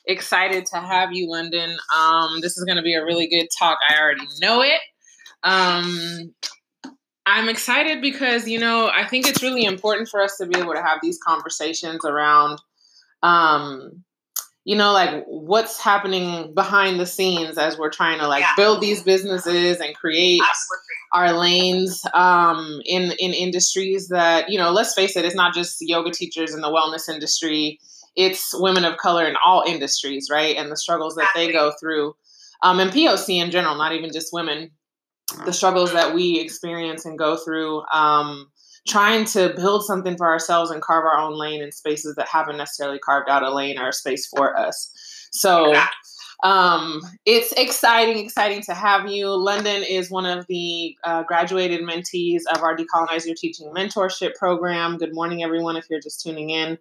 excited to have you, London. This is going to be a really good talk. I already know it. I'm excited because, I think it's really important for us to be able to have these conversations around, like what's happening behind the scenes as we're trying to build these businesses and create our lanes in industries that, let's face it, it's not just yoga teachers in the wellness industry. It's women of color in all industries, right? And the struggles that they go through, and POC in general, not even just women, the struggles that we experience and go through, trying to build something for ourselves and carve our own lane in spaces that haven't necessarily carved out a lane or a space for us. So it's exciting to have you. London is one of the graduated mentees of our Decolonize Your Teaching Mentorship Program. Good morning, everyone, if you're just tuning in.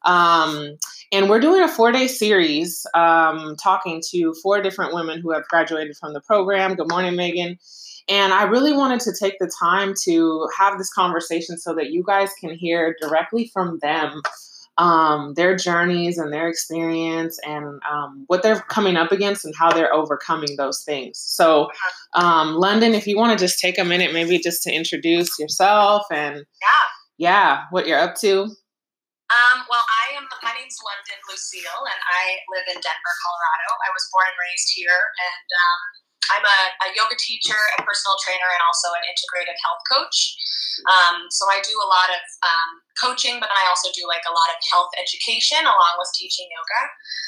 And we're doing a 4-day series talking to 4 different women who have graduated from the program. Good morning, Megan. And I really wanted to take the time to have this conversation so that you guys can hear directly from them, their journeys and their experience and what they're coming up against and how they're overcoming those things. So, London, if you want to just take a minute, maybe just to introduce yourself and what you're up to. Well, my name's London Lucille, and I live in Denver, Colorado. I was born and raised here, and I'm a yoga teacher, a personal trainer, and also an integrative health coach. So I do a lot of coaching, but I also do a lot of health education along with teaching yoga.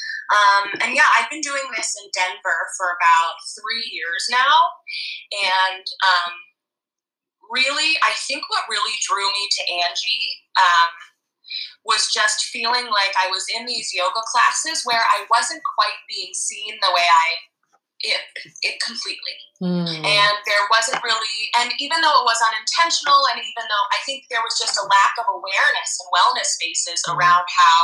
I've been doing this in Denver for about 3 years now. And really, I think what really drew me to Angie was just feeling like I was in these yoga classes where I wasn't quite being seen the way it completely. And there wasn't really, and even though it was unintentional, and even though I think there was just a lack of awareness in wellness spaces around how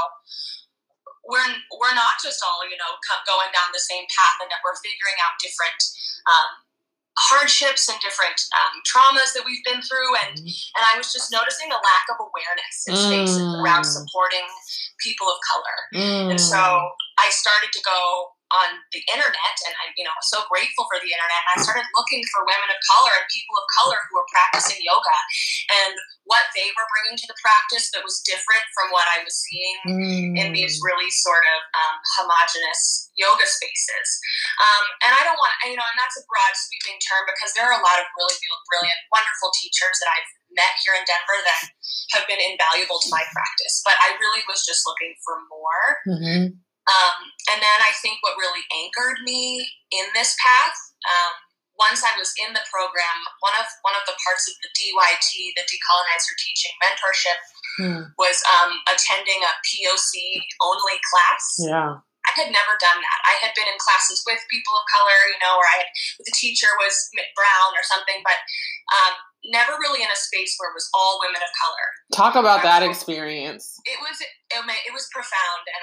we're not just all, going down the same path, and that we're figuring out different hardships and different traumas that we've been through, and I was just noticing a lack of awareness in spaces around supporting people of color. And so I started to go on the internet, and I so grateful for the internet. And I started looking for women of color and people of color who were practicing yoga and what they were bringing to the practice that was different from what I was seeing in these really sort of homogenous yoga spaces. And I don't want, and that's a broad sweeping term because there are a lot of really brilliant, wonderful teachers that I've met here in Denver that have been invaluable to my practice. But I really was just looking for more. And then I think what really anchored me in this path, once I was in the program, one of the parts of the DYT, the Decolonize Your Teaching Mentorship, was attending a POC only class. Yeah. I had never done that. I had been in classes with people of color, where the teacher was brown or something, but never really in a space where it was all women of color. Talk about that experience. It was profound, and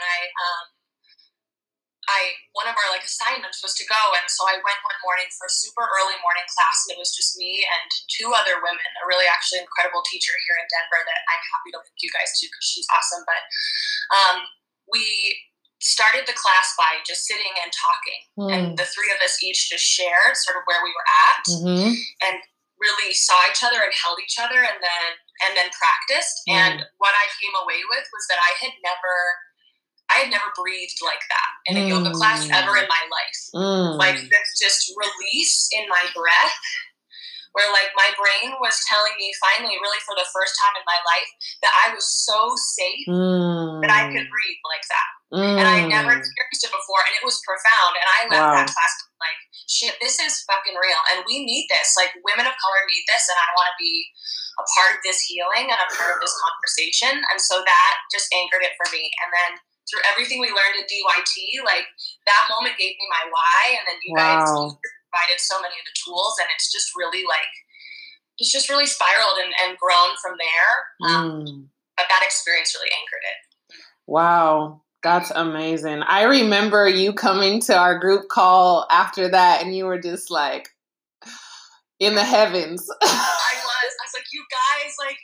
one of our assignments was to go, and so I went one morning for a super early morning class, and it was just me and 2 other women, a really actually incredible teacher here in Denver that I'm happy to link you guys to because she's awesome. But we started the class by just sitting and talking, and the 3 of us each just shared sort of where we were at, and really saw each other and held each other, and then practiced. And what I came away with was that I had never breathed like that in a yoga class ever in my life. This just release in my breath, where my brain was telling me finally, really for the first time in my life, that I was so safe that I could breathe like that. And I had never experienced it before, and it was profound. And I left that class shit, this is fucking real, and we need this. Women of color need this, and I want to be a part of this healing and a part of this conversation. And so that just anchored it for me. And then through everything we learned in DYT, that moment gave me my why, and then you guys provided so many of the tools, and it's just really spiraled and grown from there. But that experience really anchored it. Wow. That's amazing. I remember you coming to our group call after that, and you were just in the heavens. I was you guys,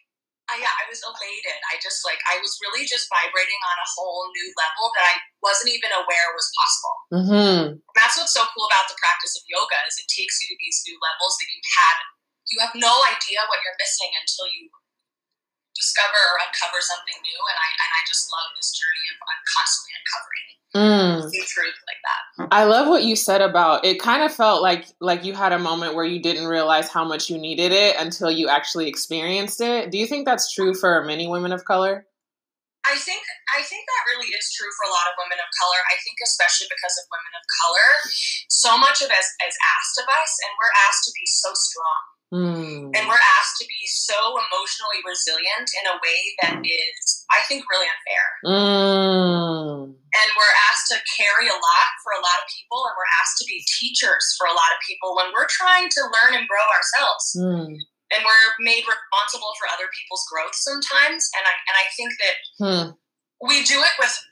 Yeah, I was elated. I was really just vibrating on a whole new level that I wasn't even aware was possible. Mm-hmm. And that's what's so cool about the practice of yoga is it takes you to these new levels that you have no idea what you're missing until you discover or uncover something new. And I just love this journey of I'm constantly uncovering new truth like that. I love what you said about it. Kind of felt like you had a moment where you didn't realize how much you needed it until you actually experienced it. Do you think that's true for many women of color? I think that really is true for a lot of women of color. I think especially because of women of color, so much of it is asked of us, and we're asked to be so strong. And we're asked to be so emotionally resilient in a way that is, I think, really unfair. And we're asked to carry a lot for a lot of people, and we're asked to be teachers for a lot of people when we're trying to learn and grow ourselves. And we're made responsible for other people's growth sometimes. And I think that we do it with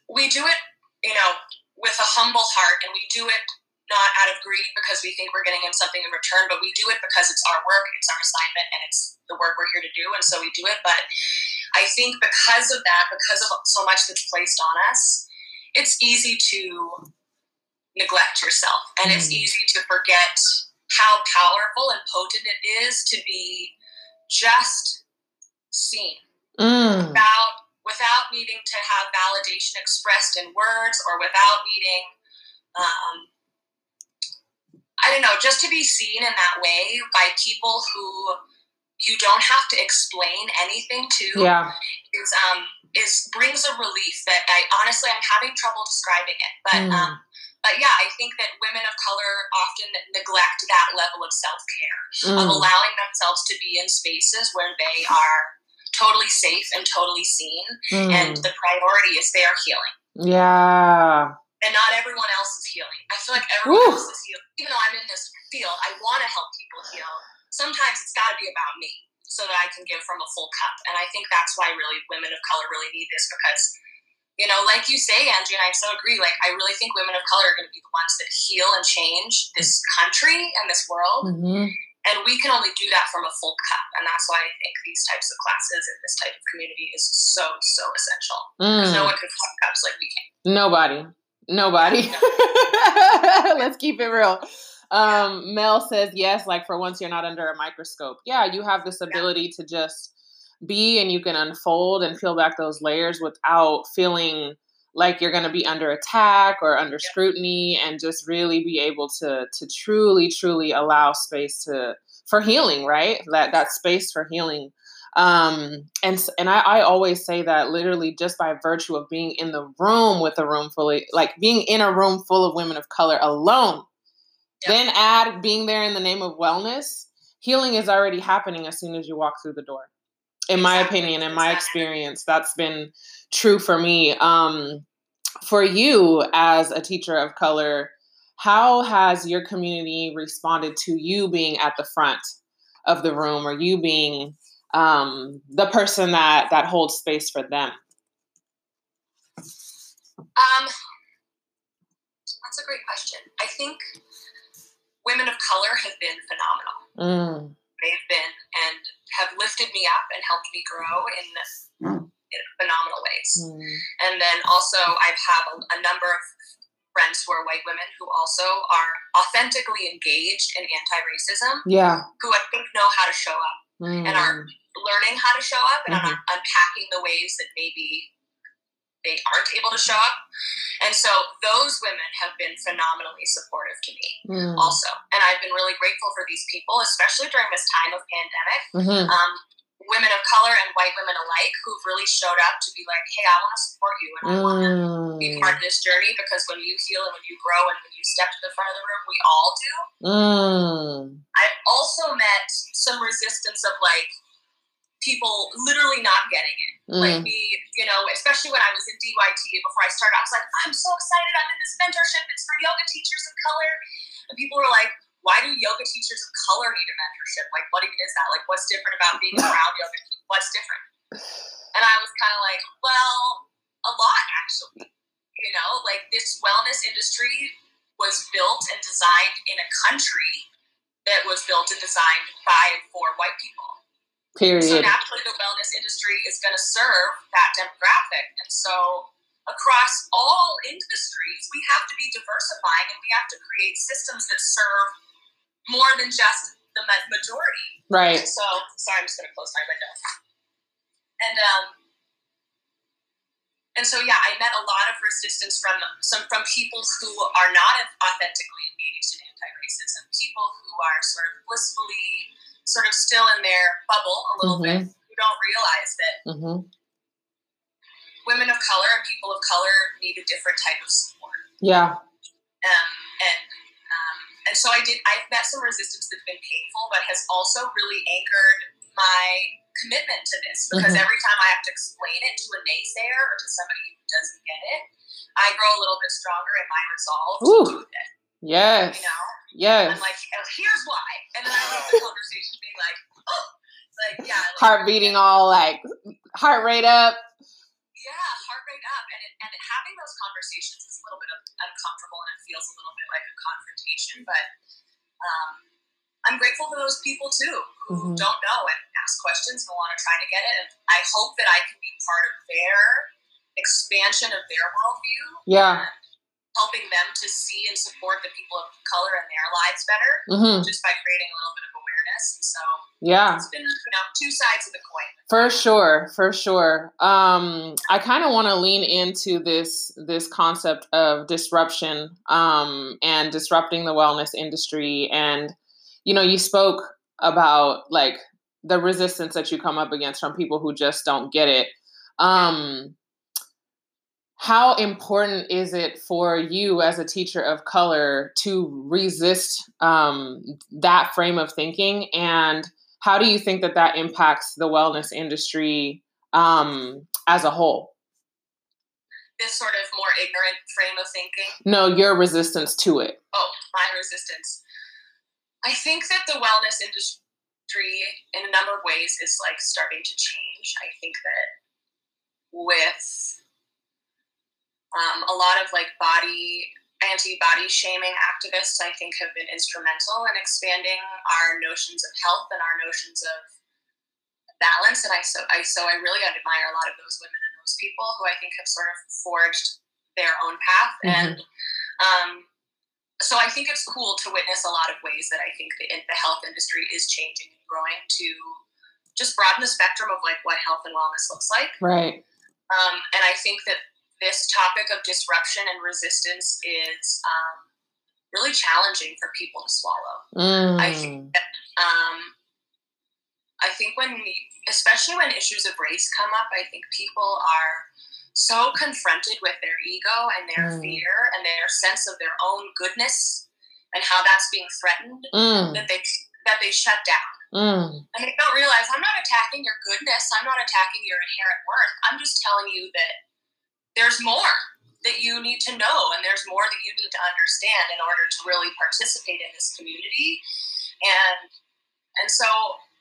a humble heart, and we do it not out of greed because we think we're getting in something in return, but we do it because it's our work, it's our assignment, and it's the work we're here to do, and so we do it. But I think because of that, because of so much that's placed on us, it's easy to neglect yourself, and it's easy to forget how powerful and potent it is to be just seen without needing to have validation expressed in words, or without needing I don't know, just to be seen in that way by people who you don't have to explain anything to brings a relief that I'm having trouble describing it. But yeah, I think that women of color often neglect that level of self-care, of allowing themselves to be in spaces where they are totally safe and totally seen, and the priority is their healing. Yeah. And not everyone else is healing. I feel like everyone else is healing. Even though I'm in this field, I want to help people heal. Sometimes it's got to be about me so that I can give from a full cup. And I think that's why really women of color really need this because, like you say, Angie, and I so agree, like I really think women of color are going to be the ones that heal and change this country and this world. And we can only do that from a full cup. And that's why I think these types of classes and this type of community is so, so essential. Because no one can fill cups like we can. Nobody. Let's keep it real. Mel says, yes, like for once you're not under a microscope. Yeah, you have this ability to just be, and you can unfold and peel back those layers without feeling like you're going to be under attack or under scrutiny, and just really be able to truly, truly allow space for healing, right? That space for healing. And I always say that literally just by virtue of being in the room with a room fully, like being in a room full of women of color alone, then add being there in the name of wellness, healing is already happening as soon as you walk through the door. In my opinion, in my experience, that's been true for me. For you as a teacher of color, how has your community responded to you being at the front of the room, or you being the person that holds space for them? That's a great question. I think women of color have been phenomenal. They've been and have lifted me up and helped me grow in phenomenal ways. And then also I've had a number of friends who are white women who also are authentically engaged in anti-racism. Who I think know how to show up and are learning how to show up and are unpacking the ways that maybe they aren't able to show up. And so those women have been phenomenally supportive to me also. And I've been really grateful for these people, especially during this time of pandemic. Women of color and white women alike who've really showed up to be like, hey, I want to support you and I want to be part of this journey, because when you heal and when you grow and when you step to the front of the room, we all do. I've also met some resistance of like people literally not getting it. Like me, especially when I was in DYT before I started, I was like, I'm so excited, I'm in this mentorship, it's for yoga teachers of color. And people were like, why do yoga teachers of color need a mentorship? Like, what even is that? Like, what's different about being around yoga? What's different? And I was kind of like, well, a lot, actually. Like this wellness industry was built and designed in a country that was built and designed by and for white people. Period. So naturally, the wellness industry is going to serve that demographic. And so across all industries, we have to be diversifying, and we have to create systems that serve more than just the majority. Right. So, sorry, I'm just going to close my window. And so, yeah, I met a lot of resistance from people who are not authentically engaged in anti-racism, people who are sort of blissfully sort of still in their bubble a little bit, who don't realize that women of color and people of color need a different type of support. Yeah. And so I've met some resistance that's been painful, but has also really anchored my commitment to this, because every time I have to explain it to a naysayer or to somebody who doesn't get it, I grow a little bit stronger in my resolve to do it. Yes. You know? Yes. I'm like, here's why. And then I leave the conversation being like, oh, like, yeah. Like, heart beating all, like, heart rate up. Yeah, heart rate up. And having those conversations is a little bit uncomfortable, and it feels a little bit like a confrontation. But I'm grateful for those people, too, who don't know and ask questions and want to try to get it. And I hope that I can be part of their expansion of their worldview. Yeah. Helping them to see and support the people of color in their lives better, just by creating a little bit of awareness. And so, it's been, two sides of the coin. For sure, for sure. I kind of want to lean into this concept of disruption, and disrupting the wellness industry. And, you spoke about, like, the resistance that you come up against from people who just don't get it. How important is it for you as a teacher of color to resist that frame of thinking? And how do you think that impacts the wellness industry as a whole? This sort of more ignorant frame of thinking? No, your resistance to it. Oh, my resistance. I think that the wellness industry, in a number of ways, is like starting to change. I think that with a lot of like anti-body shaming activists, I think, have been instrumental in expanding our notions of health and our notions of balance. And I really admire a lot of those women and those people who I think have sort of forged their own path. And so I think it's cool to witness a lot of ways that I think the health industry is changing and growing to just broaden the spectrum of like what health and wellness looks like. Right. And I think that this topic of disruption and resistance is really challenging for people to swallow. I think that, especially when issues of race come up, I think people are so confronted with their ego and their fear and their sense of their own goodness and how that's being threatened that they shut down. And they don't realize, I'm not attacking your goodness. I'm not attacking your inherent worth. I'm just telling you that there's more that you need to know, and there's more that you need to understand in order to really participate in this community. And so,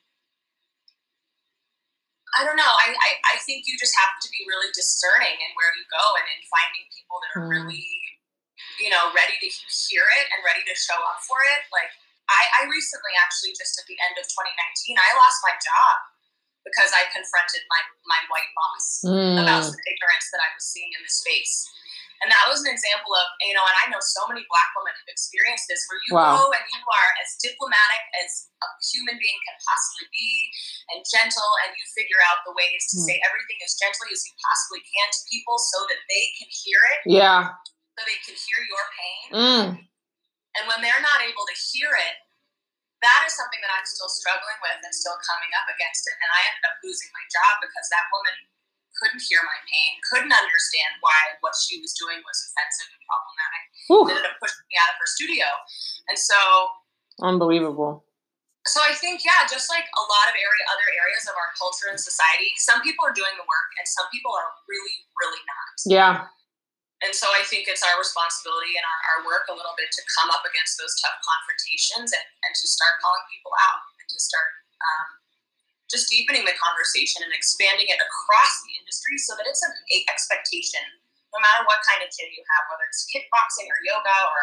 I don't know. I think you just have to be really discerning in where you go and in finding people that are really, ready to hear it and ready to show up for it. Like, I recently, actually, just at the end of 2019, I lost my job because I confronted my white boss about some ignorance that I was seeing in the space. And that was an example of, and I know so many Black women have experienced this, where you go and you are as diplomatic as a human being can possibly be, and gentle, and you figure out the ways to say everything as gently as you possibly can to people so that they can hear it. Yeah. So they can hear your pain. And when they're not able to hear it, that is something that I'm still struggling with and still coming up against it. And I ended up losing my job because that woman couldn't hear my pain, couldn't understand why what she was doing was offensive and problematic. Ended up pushing me out of her studio. And so... Unbelievable. So I think, just like a lot of other areas of our culture and society, some people are doing the work and some people are really, really not. Yeah. And so I think it's our responsibility and our work a little bit to come up against those tough confrontations and to start calling people out and to start just deepening the conversation and expanding it across the industry so that it's an expectation, no matter what kind of gym you have, whether it's kickboxing or yoga or,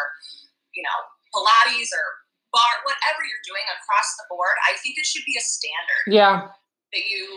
Pilates or bar, whatever you're doing across the board. I think it should be a standard. Yeah. that you,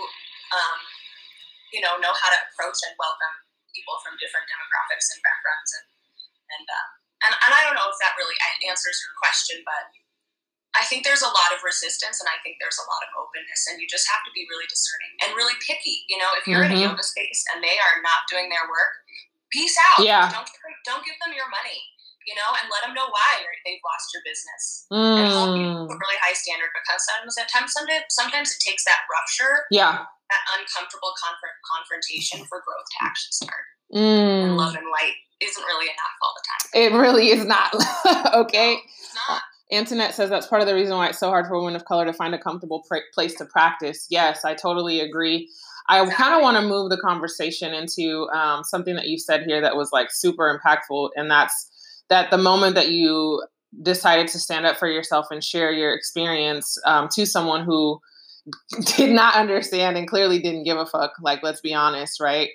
know how to approach and welcome people from different demographics and backgrounds. And I don't know if that really answers your question, but I think there's a lot of resistance, and I think there's a lot of openness, and you just have to be really discerning and really picky. If you're in a yoga space and they are not doing their work, peace out. Yeah. Don't give them your money, and let them know why they've lost your business. And hold you to a really high standard, because sometimes it takes that rupture, that uncomfortable confrontation for growth to actually start. And love and light isn't really enough all the time. It really is not. Okay. No, it's not. Antoinette says that's part of the reason why it's so hard for women of color to find a comfortable place to practice. Yes, I totally agree. I kind of want to move the conversation into something that you said here that was like super impactful. And that's that the moment that you decided to stand up for yourself and share your experience to someone who did not understand and clearly didn't give a fuck. Like, let's be honest, right?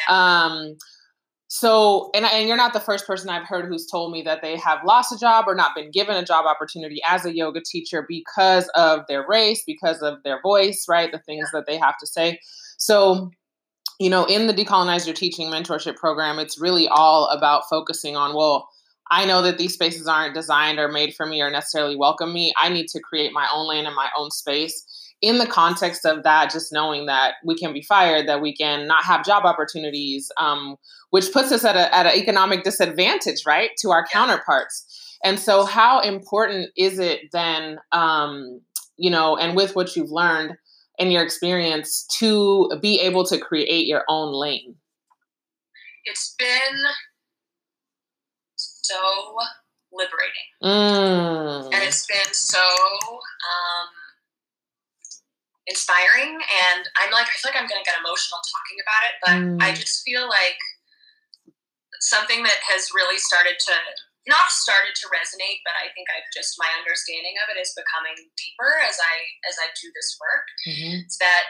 So, and you're not the first person I've heard who's told me that they have lost a job or not been given a job opportunity as a yoga teacher because of their race, because of their voice, right? The things that they have to say. So, in the Decolonize Your Teaching mentorship program, it's really all about focusing on, well, I know that these spaces aren't designed or made for me or necessarily welcome me. I need to create my own lane and my own space. In the context of that, just knowing that we can be fired, that we can not have job opportunities, which puts us at an economic disadvantage, right, to our counterparts. And so how important is it then, and with what you've learned in your experience, to be able to create your own lane? It's been so liberating. And it's been so inspiring, and I feel like I'm going to get emotional talking about it, but I just feel like something that has really not started to resonate, but I think my understanding of it is becoming deeper as I do this work. It's that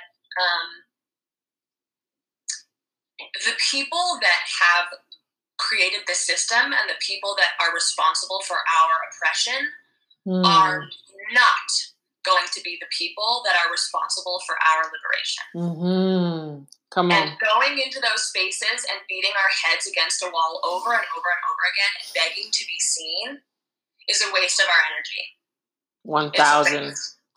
the people that have created the system and the people that are responsible for our oppression are not going to be the people that are responsible for our liberation. Come on. And going into those spaces and beating our heads against a wall over and over and over again and begging to be seen is a waste of our energy. 1,000.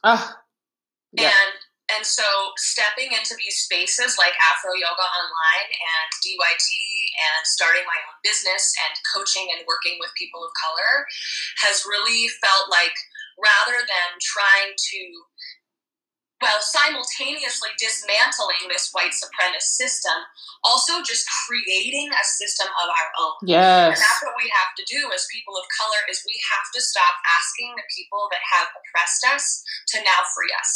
Yeah. And so stepping into these spaces like Afro Yoga Online and DYT and starting my own business and coaching and working with people of color has really felt like, rather than trying to, simultaneously dismantling this white supremacist system, also just creating a system of our own. Yes. And that's what we have to do as people of color, is we have to stop asking the people that have oppressed us to now free us.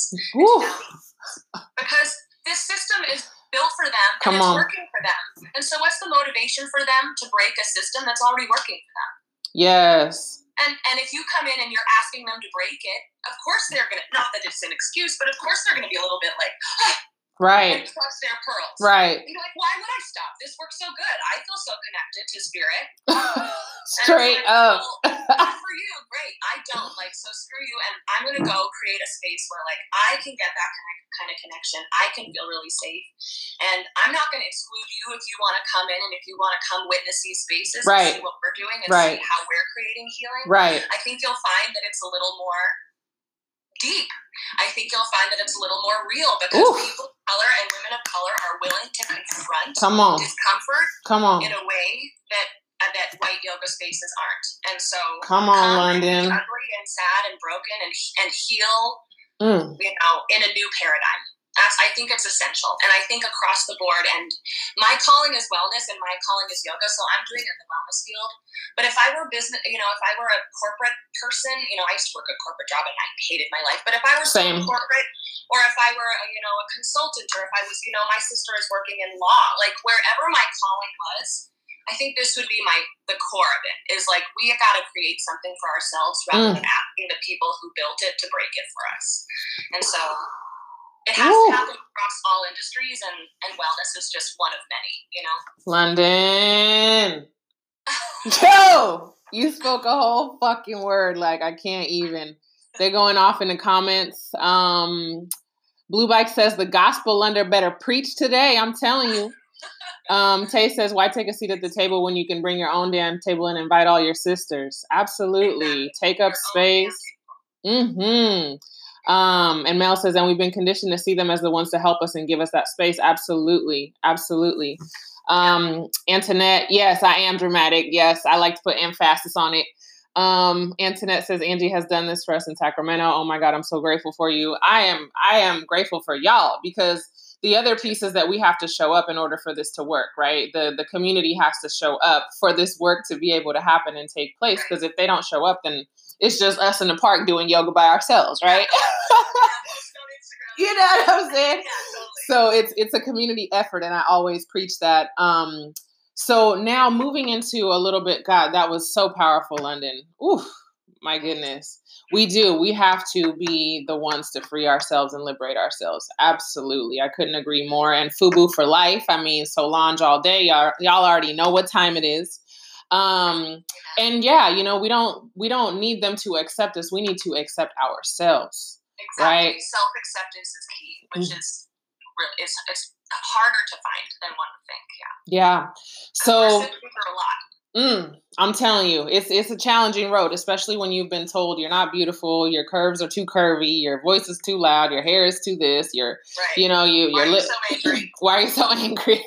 Because this system is built for them and it's working for them. And so what's the motivation for them to break a system that's already working for them? Yes. And if you come in and you're asking them to break it, of course they're going to, not that it's an excuse, but of course they're going to be a little bit like, right. And clutch their pearls. Right. And you're like, why would I stop? This works so good. I feel so connected to spirit. Straight up. Well, good for you. Great. I don't. So screw you. And I'm going to go create a space where, I can get that kind of connection. I can feel really safe. And I'm not going to exclude you if you want to come in and if you want to come witness these spaces and see what we're doing and see how we're creating healing. Right. I think you'll find that it's a little more deep. I think you'll find that it's a little more real, because people of color and women of color are willing to confront discomfort in a way that white yoga spaces aren't. And so come on, London. Ugly and sad and broken and heal, in a new paradigm. I think it's essential. And I think across the board, and my calling is wellness and my calling is yoga, so I'm doing it in the wellness field. But if I were business, if I were a corporate person, I used to work a corporate job and I hated my life. But if I were corporate, or if I were, a consultant, or if I was, my sister is working in law, wherever my calling was, I think this would be the core of it, is we got to create something for ourselves rather than asking the people who built it to break it for us. And so it has to happen across all industries, and wellness is just one of many, London. Joe, you spoke a whole fucking word. I can't even. They're going off in the comments. Blue Bike says the gospel under better preach today. I'm telling you. Tay says, why take a seat at the table when you can bring your own damn table and invite all your sisters? Absolutely. Exactly. Take up space. Mm-hmm. And Mel says, and we've been conditioned to see them as the ones to help us and give us that space. Absolutely. Absolutely. Antoinette, yes, I am dramatic. Yes, I like to put emphasis on it. Antoinette says, Angie has done this for us in Sacramento. Oh my God, I'm so grateful for you. I am grateful for y'all, because the other piece is that we have to show up in order for this to work, right? The community has to show up for this work to be able to happen and take place. Because if they don't show up, then it's just us in the park doing yoga by ourselves, right? You know what I'm saying? So it's a community effort, and I always preach that. So now moving into a little bit, God, that was so powerful, London. Ooh, my goodness. We have to be the ones to free ourselves and liberate ourselves. Absolutely. I couldn't agree more. And FUBU for life. I mean, Solange all day. Y'all already know what time it is. And yeah, we don't need them to accept us. We need to accept ourselves. Exactly. Right? Self-acceptance is key, which is really, it's harder to find than one would think. Yeah. So we're sifting through a lot. I'm telling you, it's a challenging road, especially when you've been told you're not beautiful, your curves are too curvy, your voice is too loud, your hair is too this, you're so angry? Why are you so angry?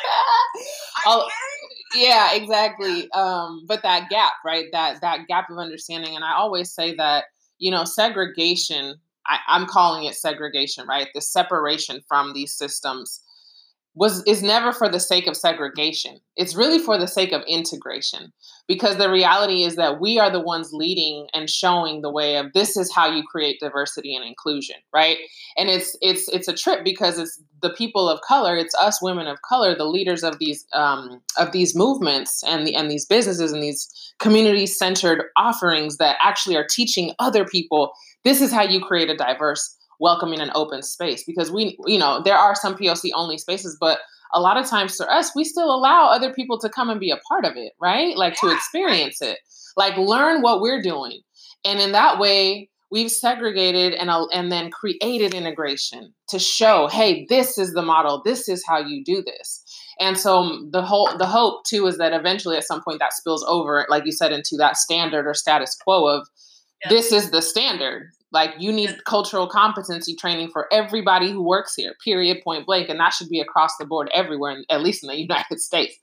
Yeah, exactly. But that gap, right? That gap of understanding. And I always say that, segregation, I'm calling it segregation, right? The separation from these systems is never for the sake of segregation. It's really for the sake of integration, because the reality is that we are the ones leading and showing the way of this is how you create diversity and inclusion, right? And it's a trip, because it's the people of color, it's us women of color, the leaders of these movements and these businesses and these community-centered offerings that actually are teaching other people this is how you create a diverse, welcoming, and open space. Because there are some POC only spaces, but a lot of times for us, we still allow other people to come and be a part of it, right? Like to experience it, like learn what we're doing. And in that way, we've segregated and then created integration to show, hey, this is the model. This is how you do this. And so the hope too is that eventually at some point that spills over, like you said, into that standard or status quo of this is the standard. Like you need cultural competency training for everybody who works here, period, point blank. And that should be across the board everywhere, at least in the United States.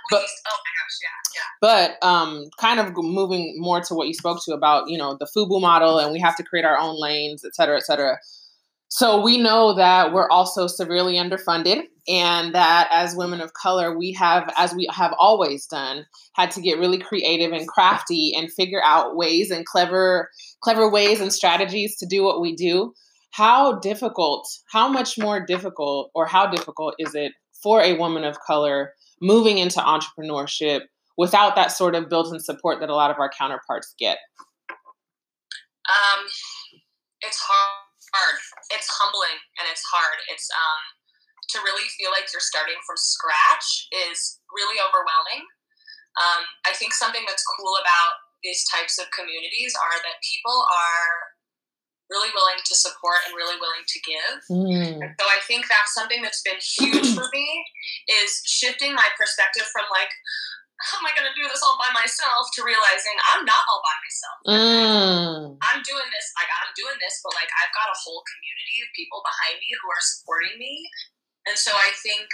But kind of moving more to what you spoke to about, the FUBU model, and we have to create our own lanes, et cetera, et cetera. So we know that we're also severely underfunded, and that as women of color, we have, as we have always done, had to get really creative and crafty and figure out ways and clever ways and strategies to do what we do. How much more difficult, or how difficult is it for a woman of color moving into entrepreneurship without that sort of built-in support that a lot of our counterparts get? It's hard. It's humbling and it's hard. It's to really feel like you're starting from scratch is really overwhelming. I think something that's cool about these types of communities are that people are really willing to support and really willing to give. And so I think that's something that's been huge for me, is shifting my perspective from like, how am I going to do this all by myself, to realizing I'm not all by myself. I'm doing this, but like I've got a whole community of people behind me who are supporting me. And so I think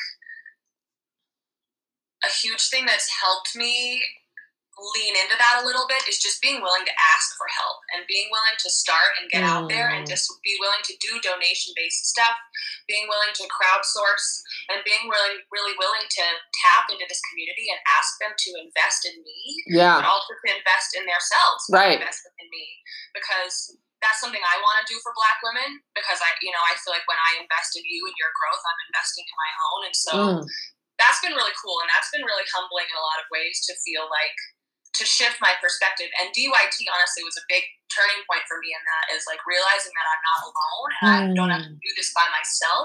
a huge thing that's helped me lean into that a little bit is just being willing to ask for help and being willing to start and get out there and just be willing to do donation-based stuff, being willing to crowdsource, and being really willing to tap into this community and ask them to invest in me, but also to invest in themselves, invest in me, because that's something I want to do for Black women, because I feel like when I invest in you and your growth, I'm investing in my own. And so that's been really cool. And that's been really humbling in a lot of ways, to feel like, to shift my perspective. And DYT honestly was a big turning point for me in that, is like realizing that I'm not alone and I don't have to do this by myself.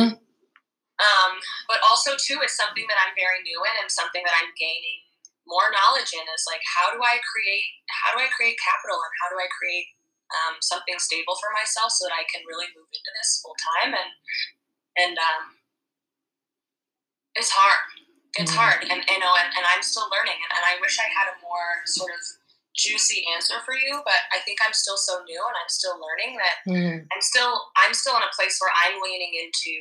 But also too, it's something that I'm very new in and something that I'm gaining more knowledge in, is like, how do I create capital, and how do I create something stable for myself so that I can really move into this full time. And it's hard. It's hard. And I'm still learning. And I wish I had a more sort of juicy answer for you, but I think I'm still so new and I'm still learning that I'm still in a place where I'm leaning into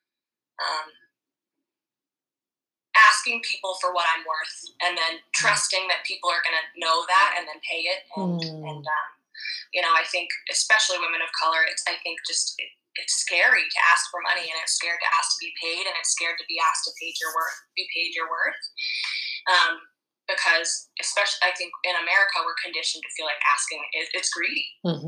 asking people for what I'm worth, and then trusting that people are going to know that and then pay it. And I think especially women of color, it's scary to ask for money, and it's scared to ask to be paid, and it's scared to be asked to be paid your worth. Because especially, I think in America, we're conditioned to feel like asking it's greedy,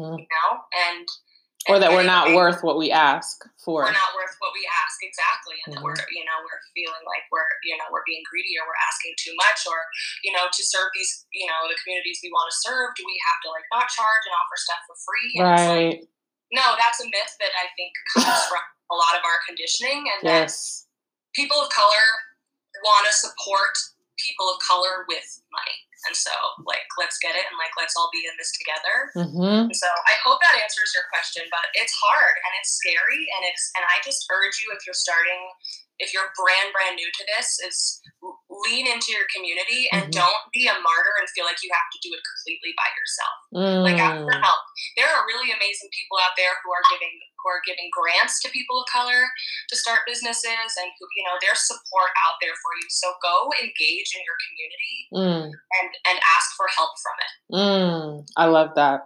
or that we're not worth what we ask for. We're not worth what we ask, exactly, and that we're feeling like we're being greedy, or we're asking too much, or to serve these the communities we want to serve, do we have to like not charge and offer stuff for free? And right. No, that's a myth that I think comes from a lot of our conditioning, and that people of color want to support people of color with money. And so, let's get it, and let's all be in this together. And so I hope that answers your question, but it's hard and it's scary, and I just urge you, if you're brand new to this, is lean into your community and don't be a martyr and feel like you have to do it completely by yourself. Ask for help. There are really amazing people out there who are giving grants to people of color to start businesses, and who there's support out there for you. So go engage in your community and ask for help from it. I love that.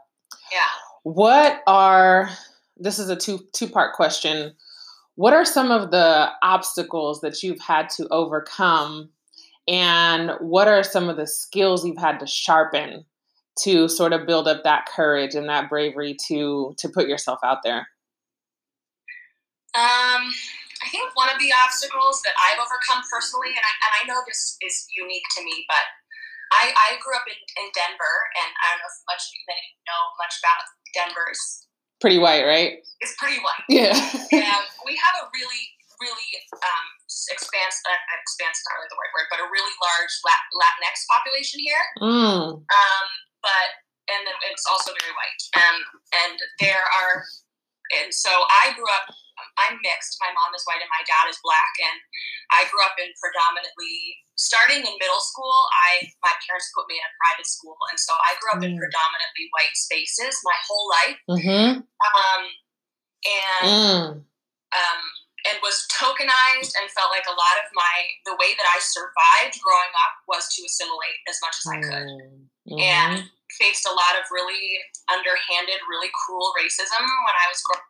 Yeah. This is a two-part question. What are some of the obstacles that you've had to overcome, and what are some of the skills you've had to sharpen to sort of build up that courage and that bravery to put yourself out there? I think one of the obstacles that I've overcome personally, and I know this is unique to me, but I grew up in Denver, and I don't know if many know much about Denver's. Pretty white, right? It's pretty white. Yeah. And we have a really, really expanse not really the right word, but a really large Latinx population here. And then it's also very white. And so I grew up, I'm mixed. My mom is white and my dad is black. And I grew up in starting in middle school, my parents put me in a private school. And so I grew up in predominantly white spaces my whole life. And was tokenized, and felt like a lot of the way that I survived growing up was to assimilate as much as I could. And faced a lot of really underhanded, really cruel racism when I was growing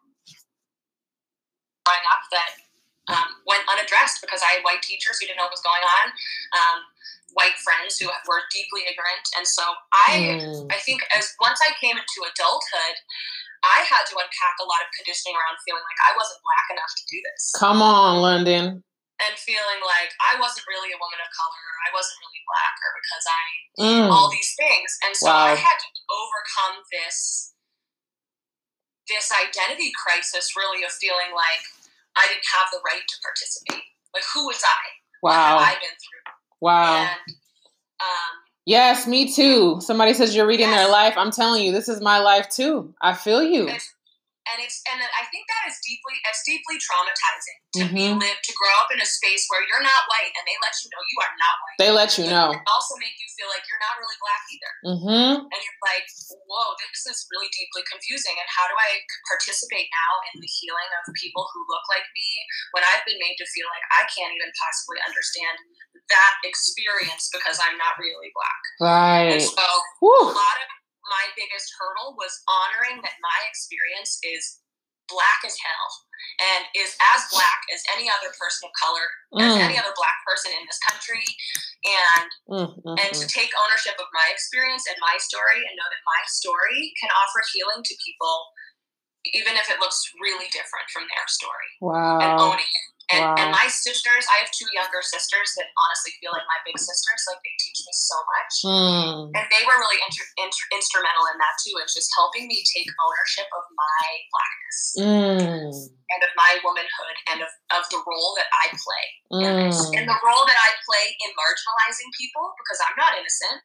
up that went unaddressed because I had white teachers who didn't know what was going on, white friends who were deeply ignorant. And so I think once I came into adulthood, I had to unpack a lot of conditioning around feeling like I wasn't black enough to do this. Come on, London. And feeling like I wasn't really a woman of color, or I wasn't really black, or because all these things. And so I had to overcome this identity crisis, really, of feeling like I didn't have the right to participate. Like, who was I? Wow. What have I been through? Wow. And, yes, me too. Somebody says you're reading their life. I'm telling you, this is my life too. I feel you. And I think that is deeply traumatizing to grow up in a space where you're not white, and they let you know you are not white. They let you know. And also make you feel like you're not really black either. And you're like, whoa, this is really deeply confusing. And how do I participate now in the healing of people who look like me when I've been made to feel like I can't even possibly understand that experience because I'm not really black. Right. And so a lot of my biggest hurdle was honoring that my experience is black as hell and is as black as any other person of color, as any other black person in this country, and to take ownership of my experience and my story, and know that my story can offer healing to people even if it looks really different from their story. Wow. And owning it. And my sisters, I have two younger sisters that honestly feel like my big sisters. Like, they teach me so much. And they were really instrumental in that too. It's just helping me take ownership of my blackness and of my womanhood and of the role that I play in this. And the role that I play in marginalizing people, because I'm not innocent,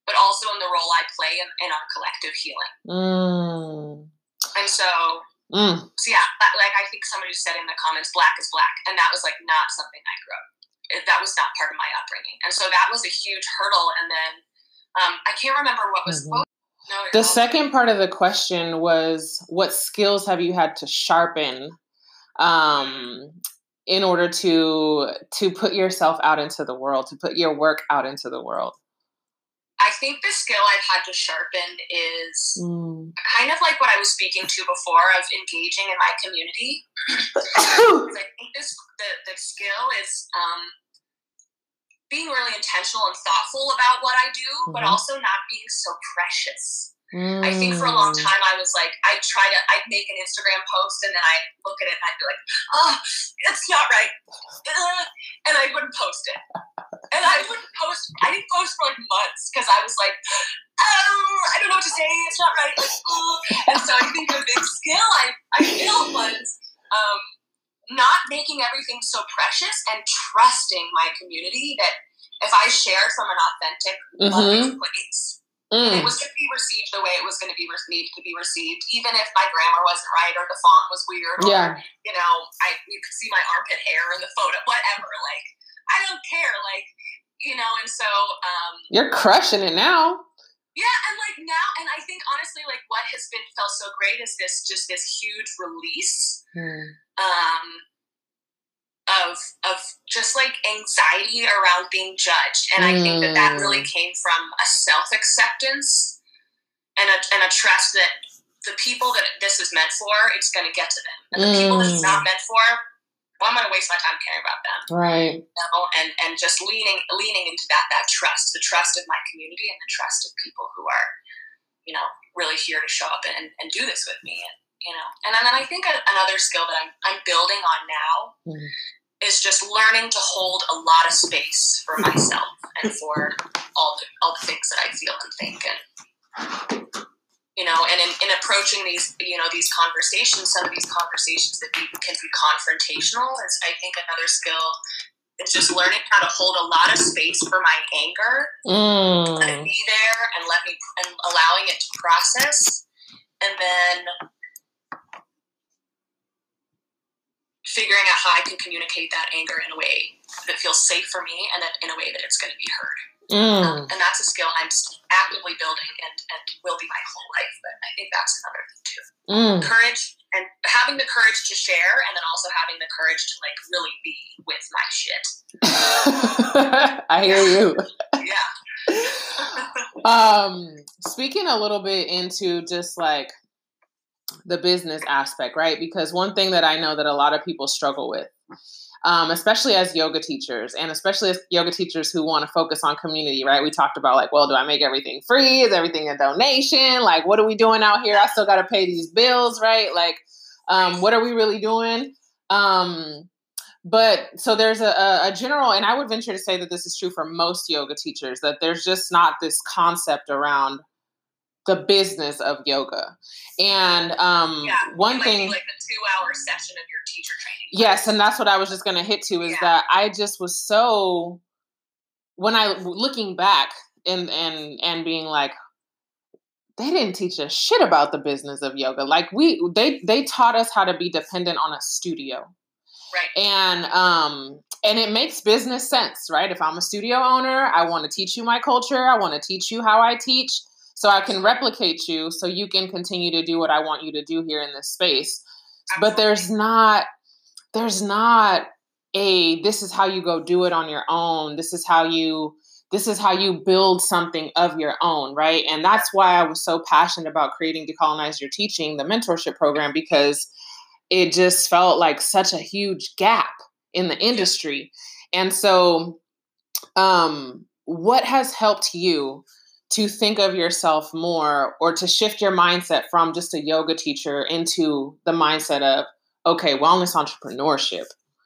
but also in the role I play in our collective healing. And so yeah, like I think somebody said in the comments, black is black. And that was like not something I grew up. That was not part of my upbringing. And so that was a huge hurdle. And then I can't remember what was. The second part of the question was, what skills have you had to sharpen in order to put yourself out into the world, to put your work out into the world? I think the skill I've had to sharpen is kind of like what I was speaking to before of engaging in my community. I think the skill is being really intentional and thoughtful about what I do, but also not being so precious. I think for a long time I was like, I'd make an Instagram post and then I'd look at it and I'd be like, oh, it's not right. And I wouldn't post it. And I didn't post for like months because I was like, I don't know what to say. It's not right. And so I think a big skill I built was not making everything so precious and trusting my community that if I shared from an authentic, loving place, it was going to be received the way it was going to be needed to be received, even if my grammar wasn't right or the font was weird or, you know, you could see my armpit hair in the photo, whatever. Like, I don't care. Like, you know, and so... You're crushing it now. Yeah, and like now, and I think honestly, like what has felt so great is this huge release of just like anxiety around being judged, and I think that really came from a self-acceptance and a trust that the people that this is meant for, it's going to get to them, and the people that it's not meant for, well, I'm going to waste my time caring about them, right? You know? And just leaning into that trust, the trust of my community, and the trust of people who are, you know, really here to show up and do this with me, and you know, and then I think another skill that I'm building on now is just learning to hold a lot of space for myself and for all the things that I feel and think, and you know, and in approaching these, you know, these conversations, some of these conversations that can be confrontational is, I think, another skill. It's just learning how to hold a lot of space for my anger, let it be there, and allowing it to process, and then figuring out how I can communicate that anger in a way that feels safe for me and that in a way that it's going to be heard. And that's a skill I'm actively building and will be my whole life. But I think that's another thing too. Courage, and having the courage to share, and then also having the courage to like really be with my shit. I hear you. Yeah. Speaking a little bit into just like the business aspect, right? Because one thing that I know that a lot of people struggle with, especially as yoga teachers, and especially as yoga teachers who want to focus on community, right? We talked about like, well, do I make everything free? Is everything a donation? Like, what are we doing out here? I still got to pay these bills, right? Like, what are we really doing? But so there's a general, and I would venture to say that this is true for most yoga teachers, that there's just not this concept around the business of yoga. And one thing, like the 2-hour session of your teacher training. Yes, and that's what I was just going to hit to is that I just was so, when I looking back and being like, they didn't teach us shit about the business of yoga. Like they taught us how to be dependent on a studio. Right. And it makes business sense, right? If I'm a studio owner, I want to teach you my culture. I want to teach you how I teach so I can replicate you so you can continue to do what I want you to do here in this space. Absolutely. But there's not this is how you go do it on your own. This is how you build something of your own, right? And that's why I was so passionate about creating Decolonize Your Teaching, the mentorship program, because it just felt like such a huge gap in the industry. And so what has helped you to think of yourself more, or to shift your mindset from just a yoga teacher into the mindset of, okay, wellness entrepreneurship?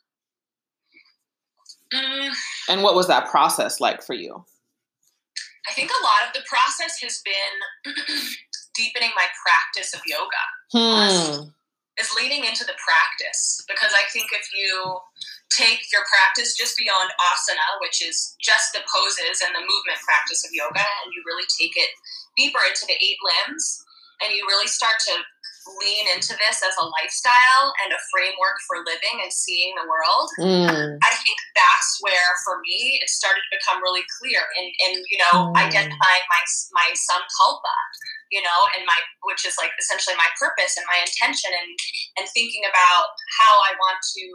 And what was that process like for you? I think a lot of the process has been deepening my practice of yoga. is leaning into the practice, because I think if you take your practice just beyond asana, which is just the poses and the movement practice of yoga, and you really take it deeper into the 8 limbs, and you really start to lean into this as a lifestyle and a framework for living and seeing the world, I think that's where, for me, it started to become really clear in identifying my sankalpa, and which is like essentially my purpose and my intention, and thinking about how I want to.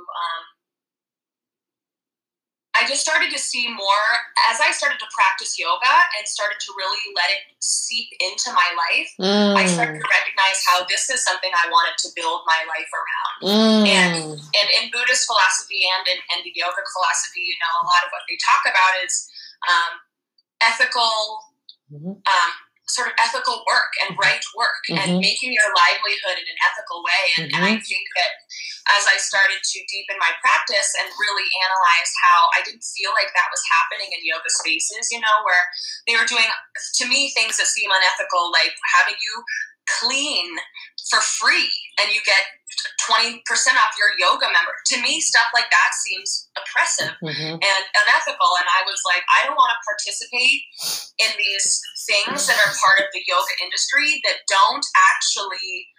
I just started to see more as I started to practice yoga and started to really let it seep into my life. I started to recognize how this is something I wanted to build my life around. And in Buddhist philosophy and in the yoga philosophy, a lot of what they talk about is ethical, sort of ethical work and right work and making your livelihood in an ethical way. And I think that as I started to deepen my practice and really analyze how I didn't feel like that was happening in yoga spaces, where they were doing, to me, things that seem unethical, like having you clean for free and you get 20% off your yoga member. To me, stuff like that seems oppressive and unethical. And I was like, I don't want to participate in these things that are part of the yoga industry that don't actually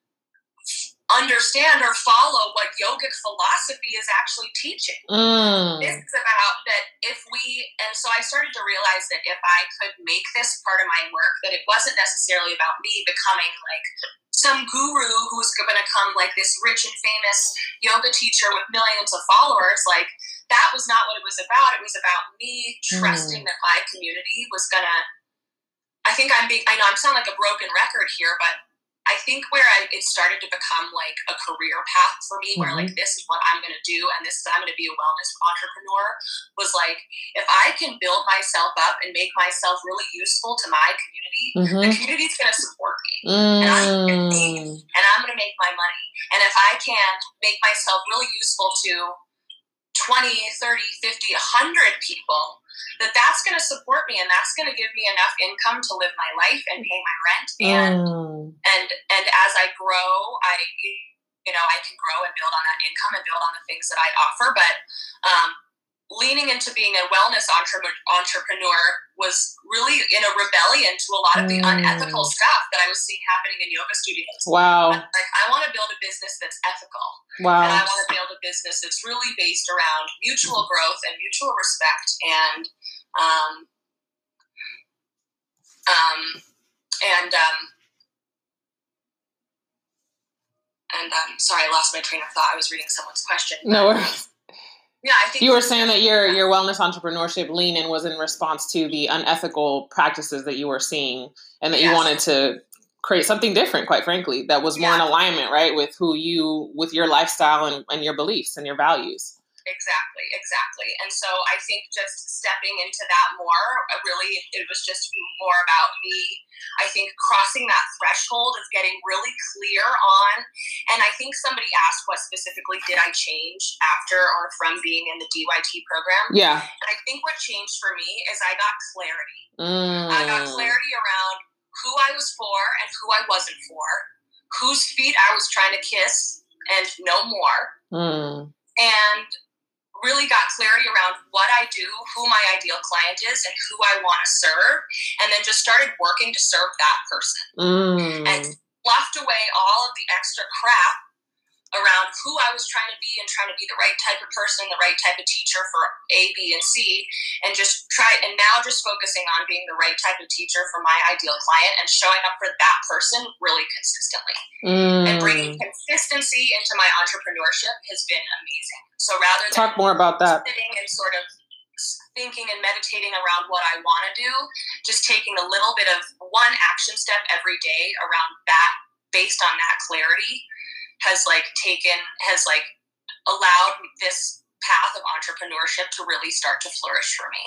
understand or follow what yogic philosophy is actually teaching. This is about that and so I started to realize that if I could make this part of my work, that it wasn't necessarily about me becoming like some guru who's going to come like this rich and famous yoga teacher with millions of followers. Like, that was not what it was about. It was about me trusting that my community was going to, I know I'm sounding like a broken record here, but I think where it started to become like a career path for me, where like, this is what I'm going to do, and I'm going to be a wellness entrepreneur, was like, if I can build myself up and make myself really useful to my community, the community's going to support me, and I'm going to leave, and I'm going to make my money. And if I can make myself really useful to 20, 30, 50, 100 people, that's going to support me, and that's going to give me enough income to live my life and pay my rent. And as I grow, I can grow and build on that income and build on the things that I offer. But leaning into being a wellness entrepreneur was really in a rebellion to a lot of the unethical stuff that I was seeing happening in yoga studios. Wow. Like, I want to build a business that's ethical. Wow. And I want to build a business that's really based around mutual growth and mutual respect and sorry, I lost my train of thought. I was reading someone's question. No worries. Yeah, I think you were saying that your wellness entrepreneurship lean in was in response to the unethical practices that you were seeing, and that you wanted to create something different, quite frankly, that was more in alignment, right, with with your lifestyle and your beliefs and your values. Exactly. And so I think just stepping into that more, it was just more about me, I think, crossing that threshold of getting really clear on, and I think somebody asked what specifically did I change after or from being in the DYT program. Yeah. And I think what changed for me is I got clarity. I got clarity around who I was for and who I wasn't for, whose feet I was trying to kiss and no more. And really got clarity around what I do, who my ideal client is, and who I want to serve, and then just started working to serve that person. And left away all of the extra crap around who I was trying to be and trying to be the right type of person, the right type of teacher for A, B, and C, and just now focusing on being the right type of teacher for my ideal client and showing up for that person really consistently. And bringing consistency into my entrepreneurship has been amazing. So rather than talk more about that, sitting and sort of thinking and meditating around what I want to do, just taking a little bit of one action step every day around that, based on that clarity, has allowed this path of entrepreneurship to really start to flourish for me.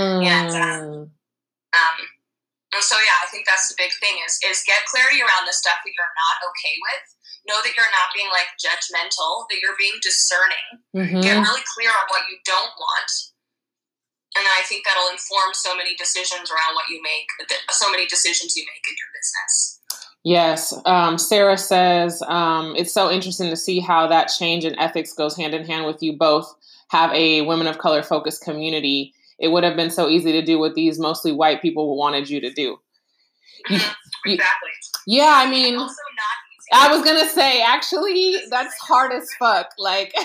And so, yeah, I think that's the big thing is get clarity around the stuff that you're not okay with. Know that you're not being like judgmental, that you're being discerning. Get really clear on what you don't want. And I think that'll inform so many decisions around what you make, so many decisions you make in your business. Yes. Sarah says, it's so interesting to see how that change in ethics goes hand in hand with you both have a women of color focused community. It would have been so easy to do what these mostly white people wanted you to do. Exactly. Yeah, I mean, also not easy. I was going to say, actually, that's hard as fuck. Like,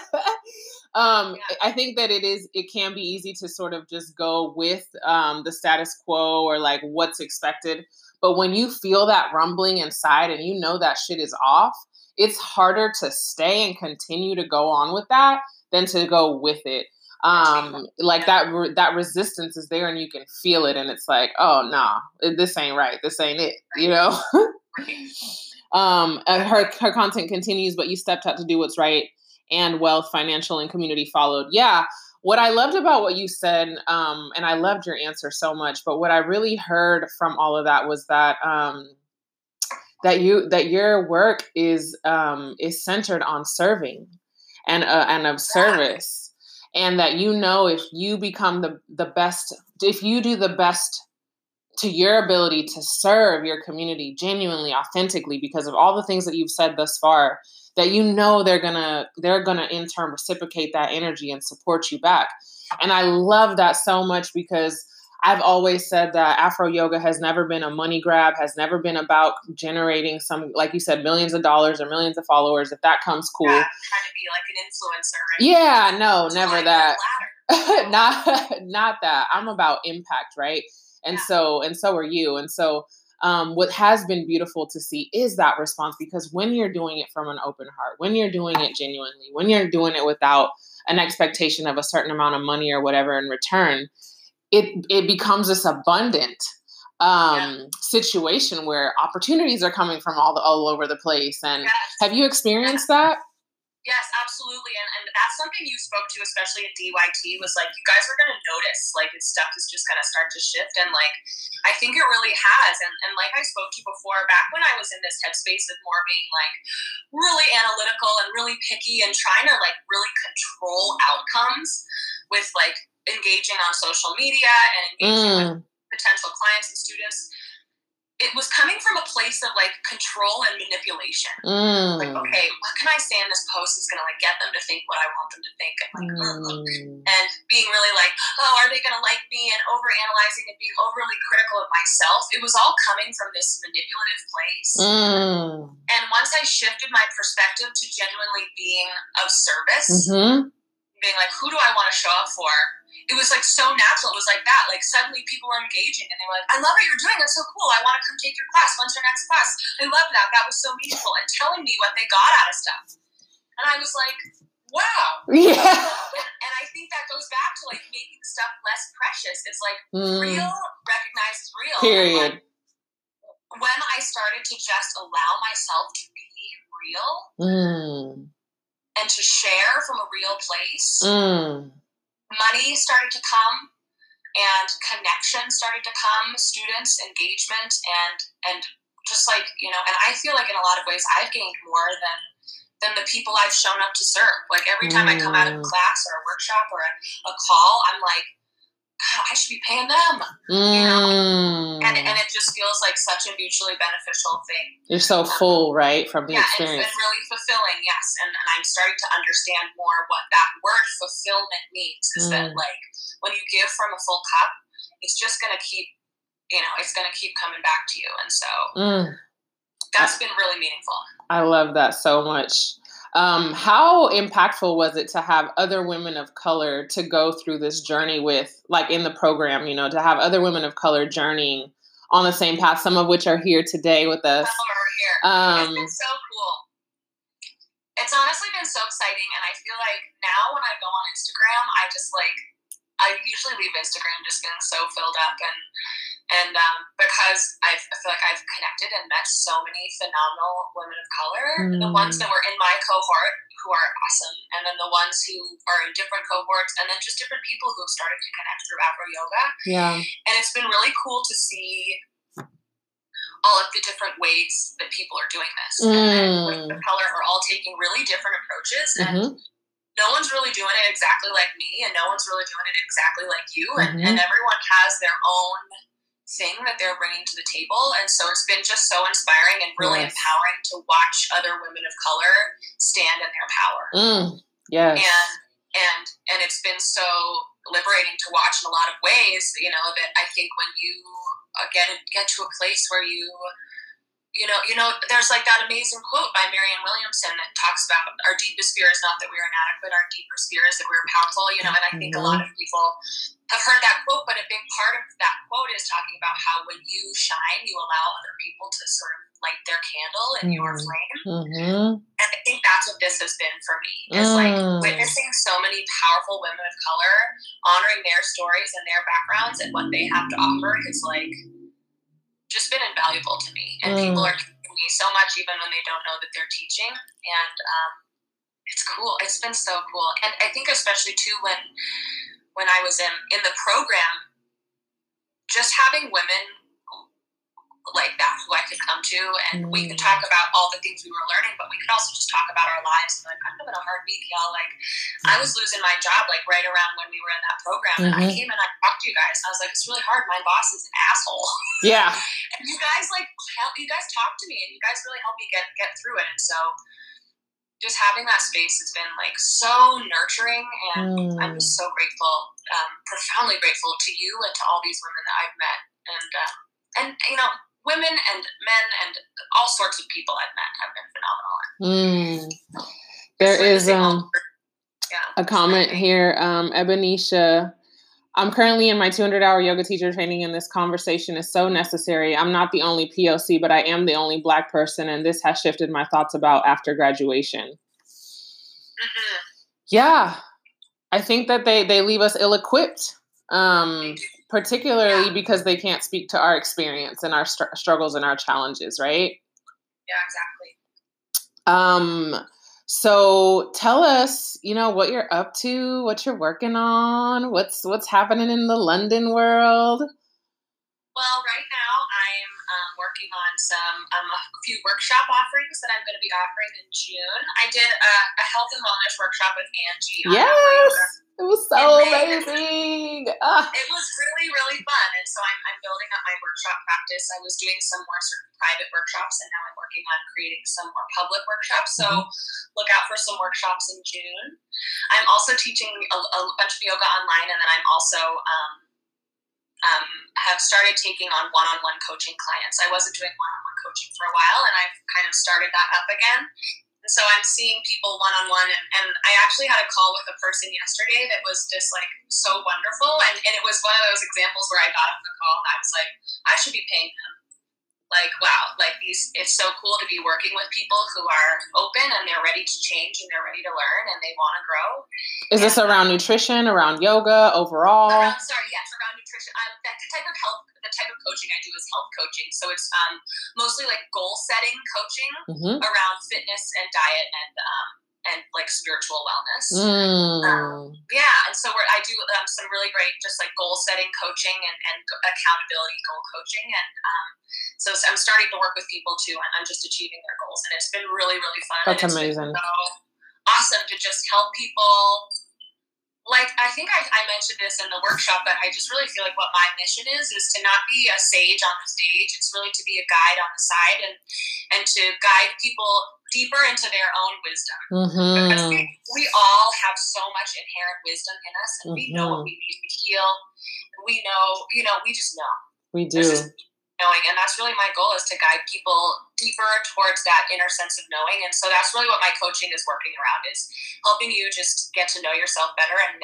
I think that it can be easy to sort of just go with the status quo or like what's expected. But when you feel that rumbling inside and you know that shit is off, it's harder to stay and continue to go on with that than to go with it. Like that resistance is there and you can feel it and it's like, oh nah, this ain't right. This ain't it, you know? Her content continues, but you stepped out to do what's right and wealth, financial, and community followed. Yeah. What I loved about what you said, and I loved your answer so much, but what I really heard from all of that was that that your work is centered on serving and of service, and that if you become the best, if you do the best to your ability to serve your community genuinely, authentically, because of all the things that you've said thus far, that they're gonna in turn reciprocate that energy and support you back. And I love that so much because I've always said that Afro yoga has never been a money grab, has never been about generating some, like you said, millions of dollars or millions of followers. If that comes, cool. Yeah, trying to be like an influencer. Right? Yeah, no, never that. Not that. I'm about impact, right? And so are you. And so what has been beautiful to see is that response, because when you're doing it from an open heart, when you're doing it genuinely, when you're doing it without an expectation of a certain amount of money or whatever in return, it becomes this abundant situation where opportunities are coming from all over the place. And have you experienced that? Yes, absolutely. And that's something you spoke to, especially at DYT, was like, you guys are going to notice, like, stuff is just going to start to shift. And, like, I think it really has. And like I spoke to before, back when I was in this headspace of more being, like, really analytical and really picky and trying to, like, really control outcomes with, like, engaging on social media and engaging with potential clients and students, it was coming from a place of like control and manipulation. Like, okay, what can I say in this post is going to like get them to think what I want them to think, and like, and being really like, oh, are they going to like me, and overanalyzing and being overly critical of myself. It was all coming from this manipulative place. And once I shifted my perspective to genuinely being of service, being like, who do I want to show up for? It was like so natural. It was like that. Like suddenly people were engaging and they were like, I love what you're doing. That's so cool. I want to come take your class. When's your next class? I love that. That was so meaningful. And telling me what they got out of stuff. And I was like, wow. Yeah. And I think that goes back to like making stuff less precious. It's like real recognized real. Period. When I started to just allow myself to be real and to share from a real place, money started to come and connection started to come, students, engagement, and just like, you know, and I feel like in a lot of ways I've gained more than the people I've shown up to serve. Like every time I come out of a class or a workshop or a call, I'm like, God, I should be paying them, you know? And it just feels like such a mutually beneficial thing. You're so full, right, from the experience. It's been really fulfilling, yes. And I'm starting to understand more what that word fulfillment means, is that, like, when you give from a full cup, it's just going to keep, you know, it's going to keep coming back to you. And so that's been really meaningful. I love that so much. How impactful was it to have other women of color to go through this journey with, like in the program, you know, to have other women of color journeying on the same path, some of which are here today with us? Some are here. It's been so cool. It's honestly been so exciting. And I feel like now when I go on Instagram, I usually leave Instagram just getting so filled up and because I feel like I've connected and met so many phenomenal women of color, the ones that were in my cohort who are awesome, and then the ones who are in different cohorts, and then just different people who have started to connect through Afro Yoga. Yeah. And it's been really cool to see all of the different ways that people are doing this. And women of color are all taking really different approaches, and no one's really doing it exactly like me, and no one's really doing it exactly like you, and everyone has their own thing that they're bringing to the table. And so it's been just so inspiring and really empowering to watch other women of color stand in their power. Yes. And it's been so liberating to watch in a lot of ways, that I think when you get to a place where there's like that amazing quote by Marianne Williamson that talks about our deepest fear is not that we are inadequate, our deepest fear is that we're powerful, and I think a lot of people have heard that quote, but a big part of that quote is talking about how when you shine, you allow other people to sort of light their candle in your flame. And I think that's what this has been for me, is like witnessing so many powerful women of color, honoring their stories and their backgrounds and what they have to offer is like just been invaluable to me. And people are teaching me so much even when they don't know that they're teaching. And it's cool. It's been so cool. And I think especially too when I was in the program, just having women like that who I could come to, and we could talk about all the things we were learning, but we could also just talk about our lives. And like, I'm having a hard week, y'all. Like, I was losing my job like right around when we were in that program, and I came and I talked to you guys, and I was like, it's really hard. My boss is an asshole. Yeah. And you guys talk to me, and you guys really help me get through it. And so just having that space has been like so nurturing, and I'm just so grateful, profoundly grateful to you and to all these women that I've met, and women and men and all sorts of people I've met have been phenomenal. There is a comment here, Ebenisha. I'm currently in my 200-hour yoga teacher training, and this conversation is so necessary. I'm not the only POC, but I am the only Black person, and this has shifted my thoughts about after graduation. Yeah, I think that they leave us ill-equipped, particularly because they can't speak to our experience and our struggles and our challenges, right? Yeah, exactly. So tell us, what you're up to, what you're working on, what's happening in the London world. Well, right now I'm working on a few workshop offerings that I'm going to be offering in June. I did a health and wellness workshop with Angie. Yes, it was so amazing. It was really, really fun. And so I'm building up my workshop practice. I was doing some more sort of private workshops, and now I'm working on creating some more public workshops. So look out for some workshops in June. I'm also teaching a bunch of yoga online, and then I'm also have started taking on one-on-one coaching clients. I wasn't doing one-on-one coaching for a while, and I've kind of started that up again. And so I'm seeing people one-on-one, and I actually had a call with a person yesterday that was just like so wonderful. And it was one of those examples where I got off the call and I was like, I should be paying them. Like, wow, like it's so cool to be working with people who are open and they're ready to change and they're ready to learn and they want to grow. Is this around nutrition, around yoga, overall? Around nutrition. The type of coaching I do is health coaching. So it's mostly like goal setting coaching around fitness and diet and like spiritual wellness. And so I do some really great just like goal setting coaching and accountability goal coaching. And so I'm starting to work with people too, and I'm just achieving their goals. And it's been really, really fun. That's amazing. So awesome to just help people. Like, I think I mentioned this in the workshop, but I just really feel like what my mission is to not be a sage on the stage. It's really to be a guide on the side and to guide people deeper into their own wisdom. Because we all have so much inherent wisdom in us, and we know what we need to heal. We know, we just know. We do. Knowing, and that's really my goal, is to guide people deeper towards that inner sense of knowing. And so that's really what my coaching is working around, is helping you just get to know yourself better and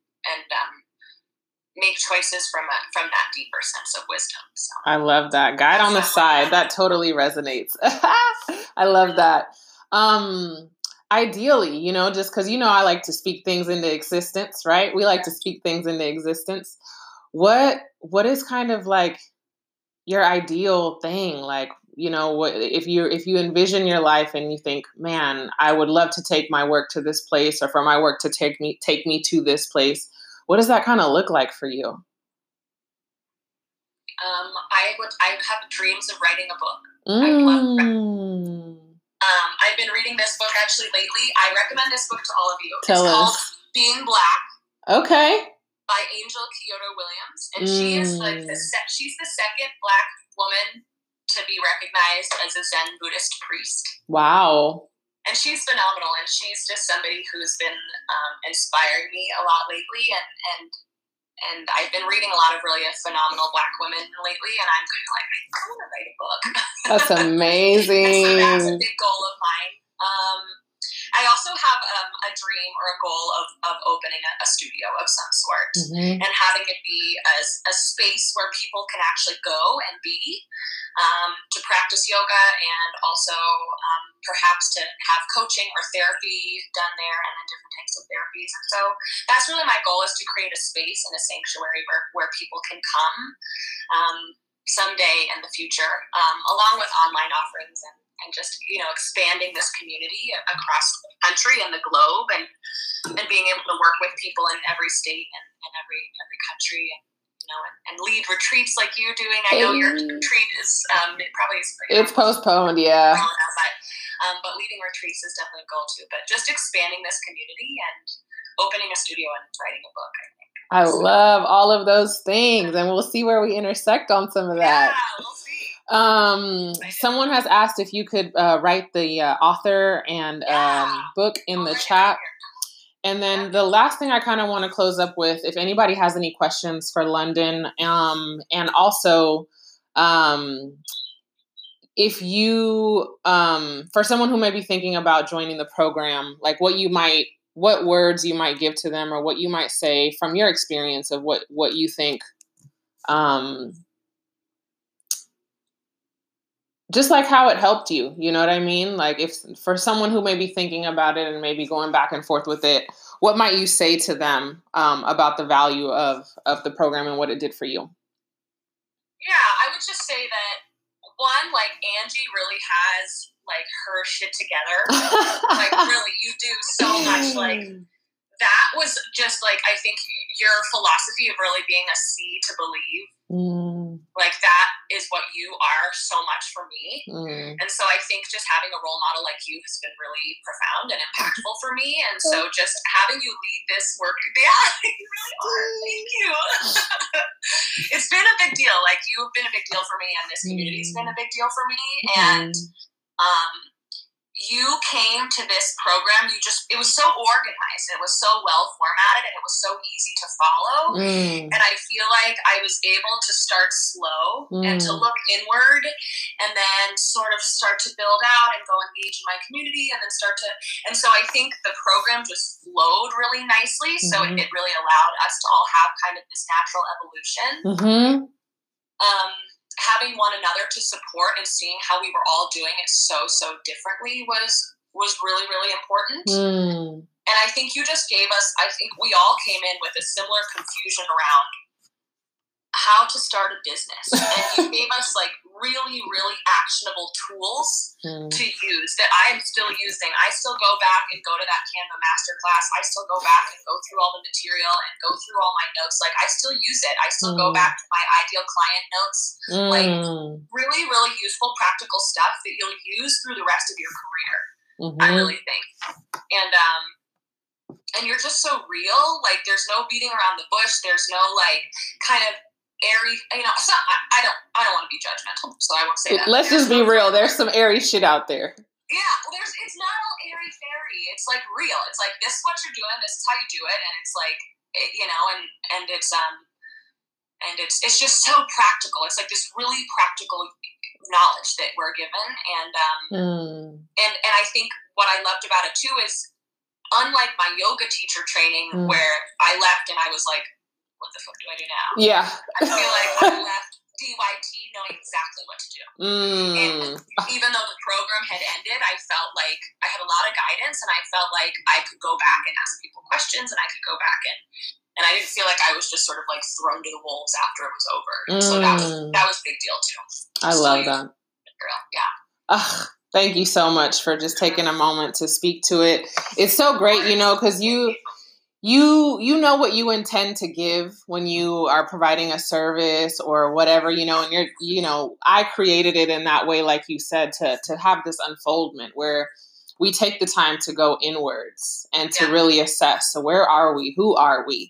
make choices from that deeper sense of wisdom. So I love that. Guide on the side. That totally resonates. I love that. Ideally, just because, I like to speak things into existence, right? We like to speak things into existence. What is kind of like your ideal thing? Like, what if you envision your life and you think, man, I would love to take my work to this place, or for my work to take me to this place. What does that kind of look like for you? I have dreams of writing a book. I would love I've been reading this book actually lately. I recommend this book to all of you. It's called Being Black. Okay. by Angel Kyoto Williams, and she is like she's the second Black woman to be recognized as a Zen Buddhist priest. Wow. And she's phenomenal, and she's just somebody who's been inspiring me a lot lately, and I've been reading a lot of really phenomenal Black women lately, and I'm kind of like, I want to write a book. That's amazing. So that's a big goal of mine. I also have a dream or a goal of opening a studio of some sort, and having it be a space where people can actually go and be to practice yoga, and also perhaps to have coaching or therapy done there, and then different types of therapies. And so that's really my goal, is to create a space and a sanctuary where people can come someday in the future, along with online offerings and just, expanding this community across the country and the globe, and being able to work with people in every state and every country, and lead retreats like you doing. I know your retreat is it probably is it's postponed, yeah. But leading retreats is definitely a goal too. But just expanding this community and opening a studio and writing a book, I think. I love all of those things, and we'll see where we intersect on some of that. Yeah, we'll see. Someone has asked if you could write the author and book in the chat. And then the last thing I kind of want to close up with, if anybody has any questions for London, and also if you, for someone who may be thinking about joining the program, like what words you might give to them, or what you might say from your experience of what you think, just like how it helped you, you know what I mean? Like, if for someone who may be thinking about it and maybe going back and forth with it, what might you say to them about the value of the program and what it did for you? Yeah, I would just say that, one, like, Angie really has, like, her shit together. Like, really, you do so much. Like, that was just, like, I think your philosophy of really being a see to believe. Like, that is what you are so much for me. And so I think just having a role model like you has been really profound and impactful for me. And so just having you lead this work, you really are. Thank you. It's been a big deal. Like, you've been a big deal for me, and this community's been a big deal for me. And you came to this program, it was so organized, it was so well formatted, and it was so easy to follow. And I feel like I was able to start slow and to look inward, and then sort of start to build out and go engage in my community, and then and so I think the program just flowed really nicely. So it really allowed us to all have kind of this natural evolution. Having one another to support and seeing how we were all doing it so differently was really, really important. And I think you just gave us, I think we all came in with a similar confusion around how to start a business. And you gave us, like, really, really actionable tools to use that I am still using. I still go back and go to that Canva masterclass. I still go back and go through all the material and go through all my notes. Like, I still use it. I still go back to my ideal client notes. Like, really, really useful, practical stuff that you'll use through the rest of your career, I really think. And you're just so real. Like, there's no beating around the bush. There's no, like, kind of airy, it's not, I don't want to be judgmental, so I won't say that. Let's just be real. There's some airy shit out there. Yeah, well, it's not all airy fairy. It's, like, real. It's like, this is what you're doing. This is how you do it, and it's like, and it's just so practical. It's like this really practical knowledge that we're given, and I think what I loved about it too is, unlike my yoga teacher training, where I left and I was like, what the fuck do I do now? Yeah. I feel like I left DYT knowing exactly what to do. And even though the program had ended, I felt like I had a lot of guidance, and I felt like I could go back and ask people questions, and I could go back and I didn't feel like I was just sort of, like, thrown to the wolves after it was over. And so that was a big deal too. I love that. Yeah. Thank you so much for just taking a moment to speak to it. It's so great, because you know what you intend to give when you are providing a service or whatever, and I created it in that way, like you said, to have this unfoldment where we take the time to go inwards and to really assess. So where are we? Who are we?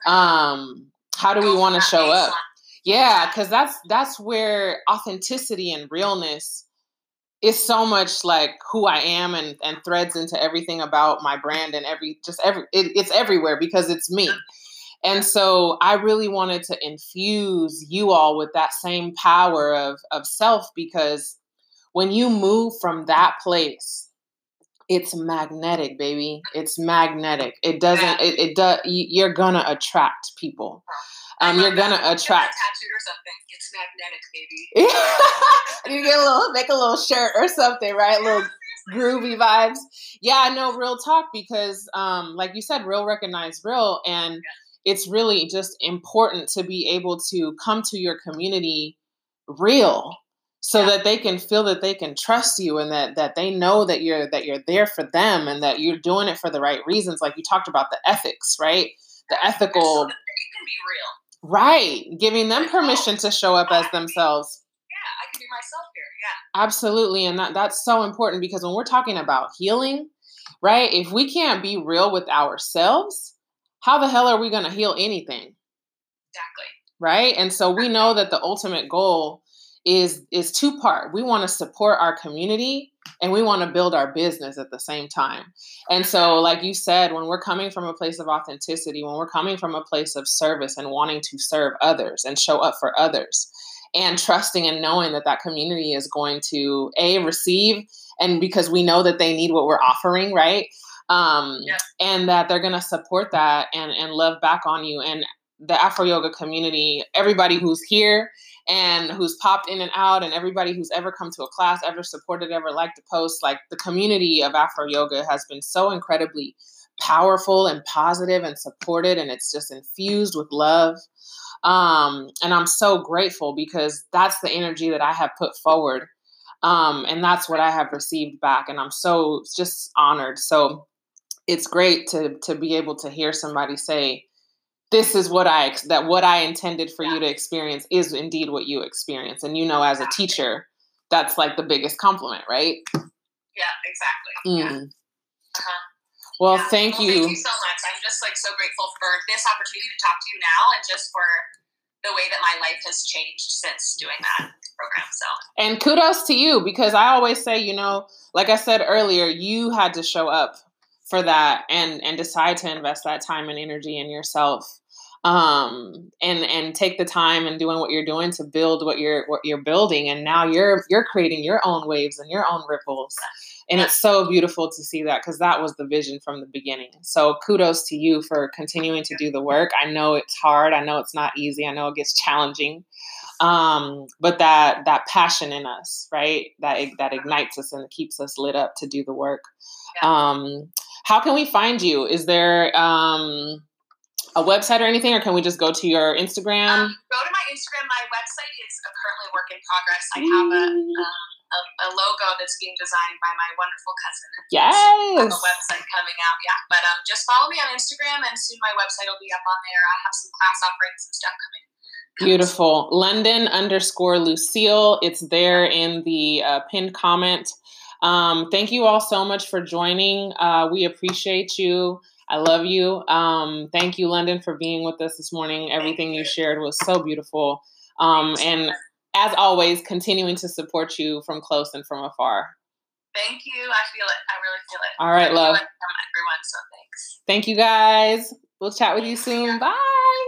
How do we want to show up? Yeah, because that's where authenticity and realness is so much like who I am and threads into everything about my brand and it's everywhere because it's me. And so I really wanted to infuse you all with that same power of self, because when you move from that place, it's magnetic, baby. It's magnetic. It doesn't, it does, you're gonna attract people. You're gonna attract. Tattooed or something. It's magnetic, baby. You get make a little shirt or something, right? Little groovy vibes. Yeah, I know, real talk, because like you said, real recognize real, and it's really just important to be able to come to your community real, so that they can feel that they can trust you, and that they know that you're there for them, and that you're doing it for the right reasons. Like you talked about the ethics, right? The ethical. So that they can be real. Right. Giving them permission to show up as themselves. Yeah, I can be myself here. Yeah. Absolutely. And that's so important, because when we're talking about healing, right? If we can't be real with ourselves, how the hell are we going to heal anything? Exactly. Right? And so we know that the ultimate goal is two-part. We want to support our community, and we want to build our business at the same time. And so, like you said, when we're coming from a place of authenticity, when we're coming from a place of service and wanting to serve others and show up for others, and trusting and knowing that that community is going to receive, and because we know that they need what we're offering, right? And that they're going to support that and love back on you. And the Afro Yoga community, everybody who's here and who's popped in and out, and everybody who's ever come to a class, ever supported, ever liked a post, like the community of Afro Yoga has been so incredibly powerful and positive and supported, and it's just infused with love. And I'm so grateful, because that's the energy that I have put forward. And that's what I have received back. And I'm so just honored. So it's great to be able to hear somebody say, this is what I intended for you to experience is indeed what you experience. And, as a teacher, that's like the biggest compliment, right? Yeah, exactly. Yeah. Well, thank you. Thank you so much. I'm just so grateful for this opportunity to talk to you now, and just for the way that my life has changed since doing that program. So, and kudos to you, because I always say, like I said earlier, you had to show up for that and decide to invest that time and energy in yourself, and take the time and doing what you're doing to build what you're building. And now you're creating your own waves and your own ripples. And it's so beautiful to see that, because that was the vision from the beginning. So kudos to you for continuing to do the work. I know it's hard. I know it's not easy. I know it gets challenging. But that passion in us, right? That ignites us and keeps us lit up to do the work. How can we find you? Is there a website or anything, or can we just go to your Instagram? Go to my Instagram. My website is currently work in progress. I have a logo that's being designed by my wonderful cousin. Yes. I have a website coming out. Yeah. But just follow me on Instagram, and soon my website will be up on there. I have some class offerings and stuff coming. Beautiful. London_Lucille. It's there in the pinned comment. Thank you all so much for joining. We appreciate you. I love you. Thank you, London, for being with us this morning. Everything you shared was so beautiful. And as always, continuing to support you from close and from afar. Thank you. I feel it. I really feel it. All right, love. From everyone, so thanks. Thank you, guys. We'll chat with you soon. Bye.